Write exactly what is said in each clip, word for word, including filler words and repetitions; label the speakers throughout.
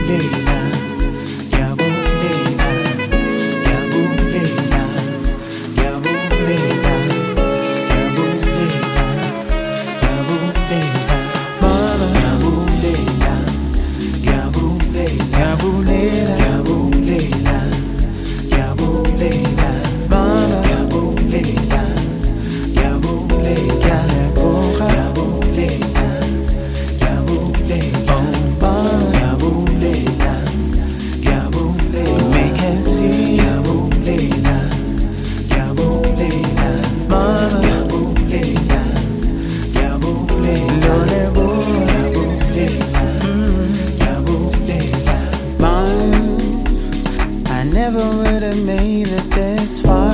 Speaker 1: Never would have made it this far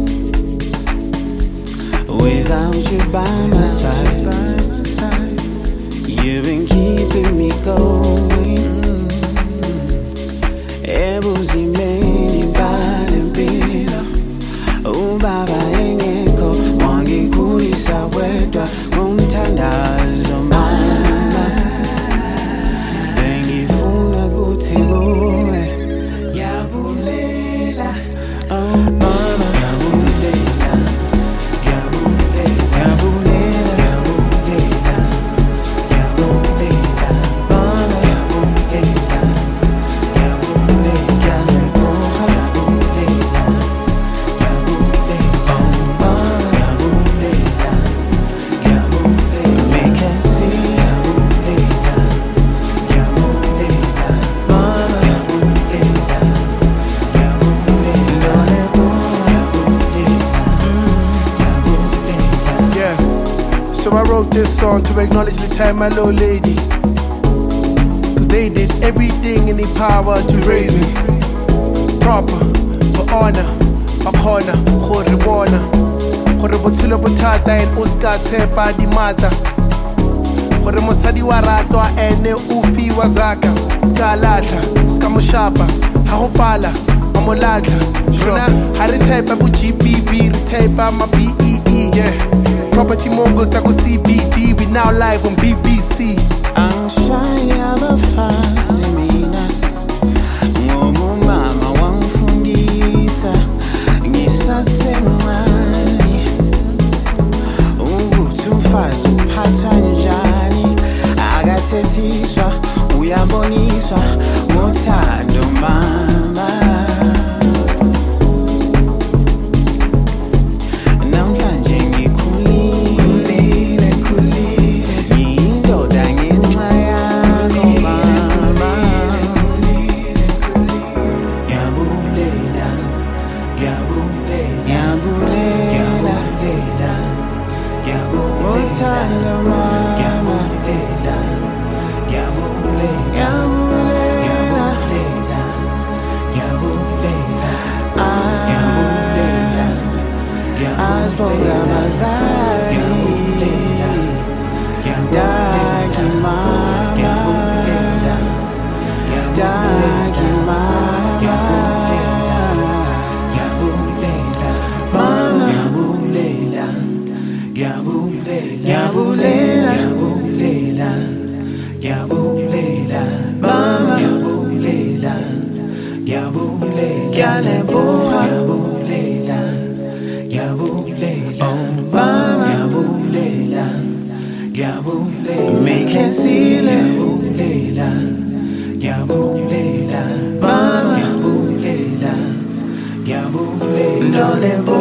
Speaker 1: without you by my side. You've been keeping me going. Ebuzimeni balempilo ubaba engekho wangikhulisa wedwa ngomthandazo mama. Bengifuna kuthi kuwe yabulela, oh mama, yabulela, yabulela, yabulela, yabulela, yabulela, mama, yabulela, yabulela, yabulela, yabulela, oh mama, yabulela, yabulela, make us see, yabulela, yabulela, mama, yabulela.
Speaker 2: So I wrote this song to acknowledge the time my little lady, cause they did everything in their power to raise me proper, for honor, bakhona, gore bona gore botshelo bothata and o ska tshepa di mata, gore mosadi wa ratwa ene o fiwa zaka ka latla ska mo shapa ha go pala a mo latla jona ha re type bo G B B re type ma B E E, yeah. Property moguls that go C B D, we now live on B B C.
Speaker 1: I'm shy of a fuss, mina ngomu mama wangifundisa ngisasemncane ukuthi umfazi uphathwa njani, akathethiswa uyaboniswa ngothando mama. Yabulela, yabulela, yabulela, mama, yabulela, yabulela, yabulela, yabulela, oh mama, yabulela, yabulela, make it see, yabulela, yabulela, mama, yabulela, yabulela,